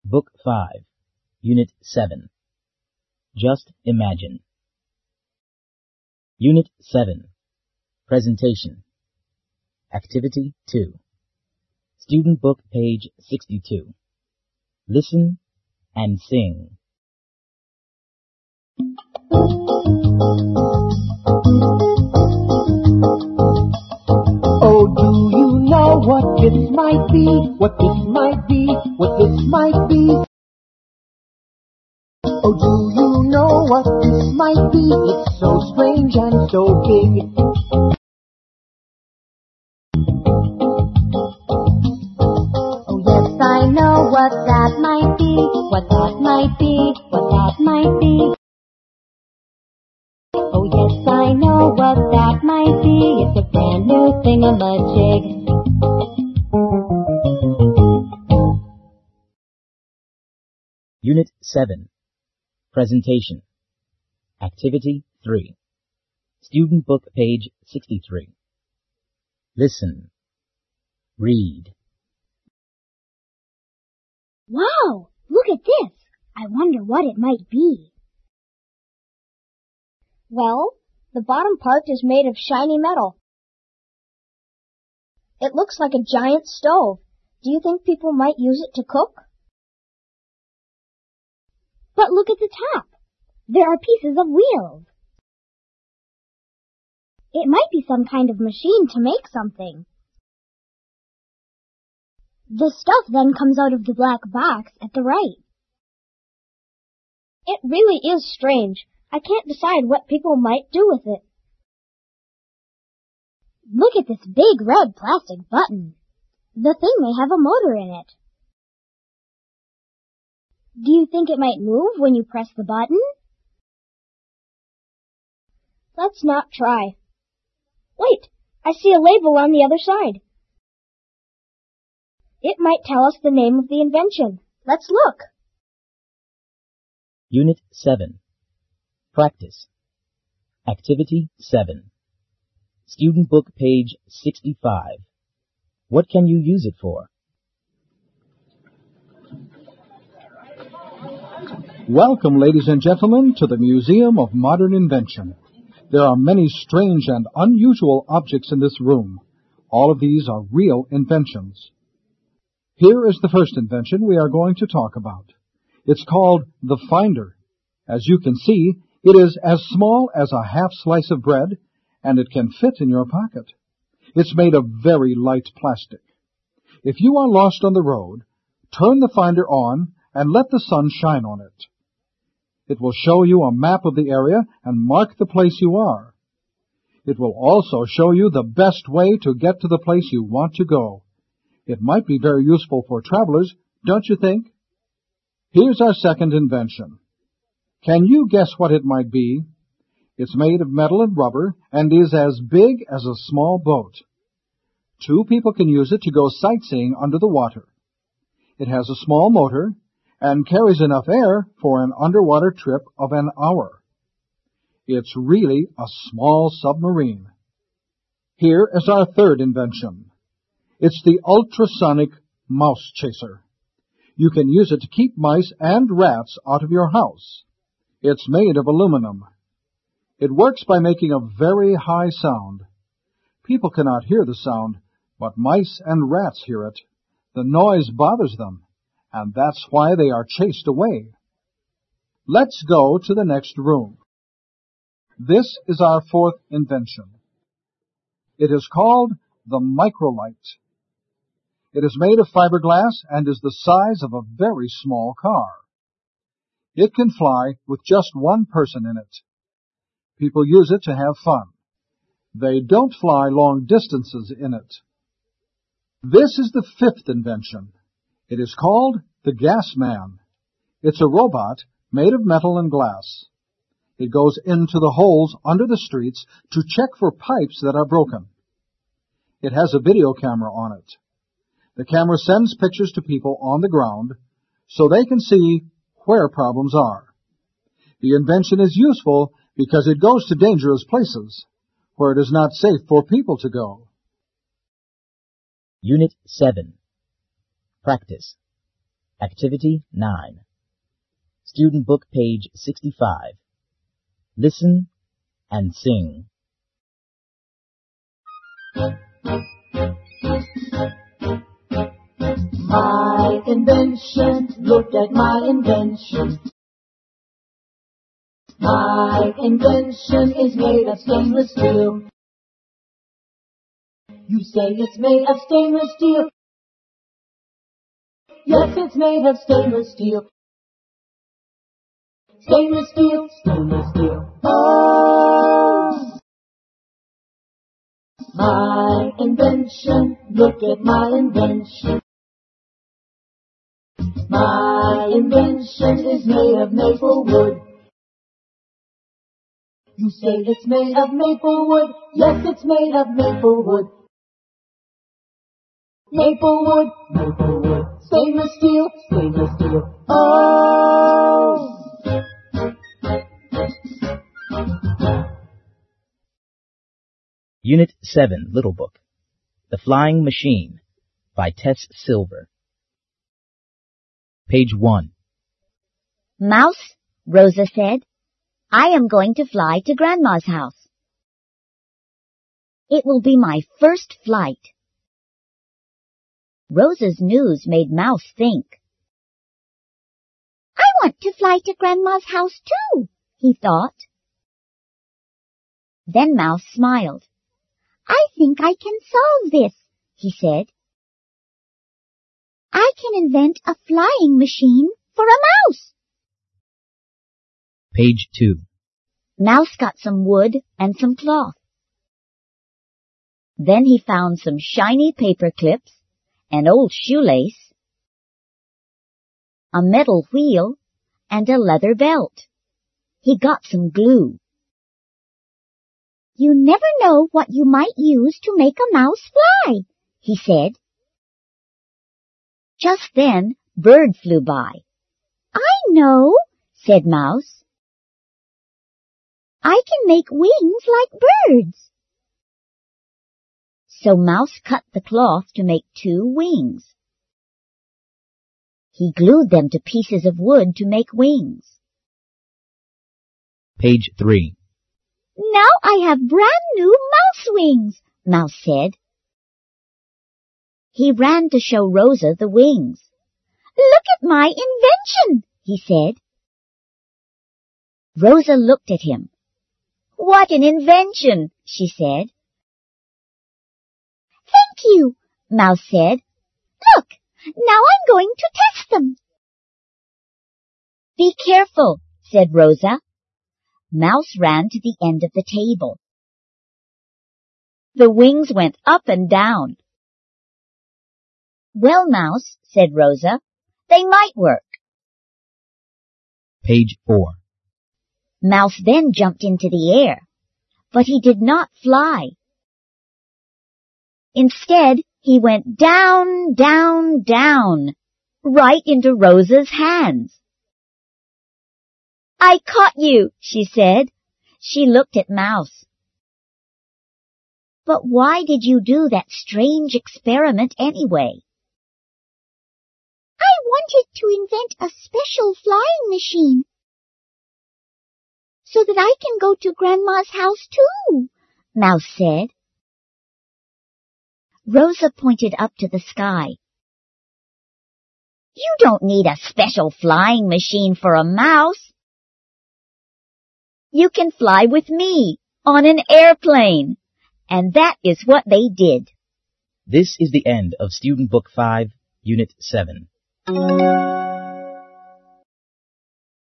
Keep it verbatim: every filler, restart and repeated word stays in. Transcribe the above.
Book five, Unit seven. Just Imagine. Unit seven. Presentation. Activity two. Student Book, page sixty-two. Listen and sing. Oh, do you know what this might be? What this might be? What this might be? Oh, do you know what this might be? It's so strange and so big. Oh, yes, I know what that might be. What that might be. What that might be. Oh, yes, I know what that might be. It's a brand new thingamajig. Unit seven. Presentation. Activity three. Student Book, page sixty-three. Listen. Read. Wow! Look at this! I wonder what it might be. Well, the bottom part is made of shiny metal. It looks like a giant stove. Do you think people might use it to cook? But look at the top. There are pieces of wheels. It might be some kind of machine to make something. The stuff then comes out of the black box at the right. It really is strange. I can't decide what people might do with it. Look at this big red plastic button. The thing may have a motor in it. Do you think it might move when you press the button? Let's not try. Wait, I see a label on the other side. It might tell us the name of the invention. Let's look. Unit seven. Practice. Activity seven. Student Book, page sixty-five. What can you use it for? Welcome, ladies and gentlemen, to the Museum of Modern Invention. There are many strange and unusual objects in this room. All of these are real inventions. Here is the first invention we are going to talk about. It's called the Finder. As you can see, it is as small as a half slice of bread, and it can fit in your pocket. It's made of very light plastic. If you are lost on the road, turn the Finder on and let the sun shine on it. It will show you a map of the area and mark the place you are. It will also show you the best way to get to the place you want to go. It might be very useful for travelers, don't you think? Here's our second invention. Can you guess what it might be? It's made of metal and rubber and is as big as a small boat. Two people can use it to go sightseeing under the water. It has a small motor and carries enough air for an underwater trip of an hour. It's really a small submarine. Here is our third invention. It's the ultrasonic mouse chaser. You can use it to keep mice and rats out of your house. It's made of aluminum. It works by making a very high sound. People cannot hear the sound, but mice and rats hear it. The noise bothers them, and that's why they are chased away. Let's go to the next room. This is our fourth invention. It is called the Microlight. It is made of fiberglass and is the size of a very small car. It can fly with just one person in it. People use it to have fun. They don't fly long distances in it. This is the fifth invention. It is called the Gas Man. It's a robot made of metal and glass. It goes into the holes under the streets to check for pipes that are broken. It has a video camera on it. The camera sends pictures to people on the ground so they can see where problems are. The invention is useful because it goes to dangerous places where it is not safe for people to go. Unit seven. Practice. Activity nine. Student Book, page sixty-five. Listen and sing. My invention, look at my invention. My invention is made of stainless steel. You say it's made of stainless steel. Yes, it's made of stainless steel. Stainless steel, stainless steel. Oh! My invention, look at my invention. My invention is made of maple wood. You say it's made of maple wood. Yes, it's made of maple wood. Maple wood, maple wood. Stainless steel, stainless steel. Oh! Unit seven, Little Book. The Flying Machine by Tess Silver. Page one. Mouse, Rosa said, I am going to fly to Grandma's house. It will be my first flight. Rosa's news made Mouse think. I want to fly to Grandma's house too, he thought. Then Mouse smiled. I think I can solve this, he said. I can invent a flying machine for a mouse. Page two. Mouse got some wood and some cloth. Then he found some shiny paper clips, an old shoelace, a metal wheel, and a leather belt. He got some glue. You never know what you might use to make a mouse fly, he said. Just then, Bird flew by. I know, said Mouse. I can make wings like birds. So Mouse cut the cloth to make two wings. He glued them to pieces of wood to make wings. Page three. Now I have brand new mouse wings, Mouse said. He ran to show Rosa the wings. Look at my invention, he said. Rosa looked at him. What an invention, she said. Thank you, Mouse said. Look, now I'm going to test them. Be careful, said Rosa. Mouse ran to the end of the table. The wings went up and down. Well, Mouse, said Rosa, they might work. Page four. Mouse then jumped into the air, but he did not fly. Instead, he went down, down, down, right into Rosa's hands. I caught you, she said. She looked at Mouse. But why did you do that strange experiment anyway? I wanted to invent a special flying machine so that I can go to Grandma's house too, Mouse said. Rosa pointed up to the sky. You don't need a special flying machine for a mouse. You can fly with me on an airplane. And that is what they did. This is the end of Student Book five, Unit seven.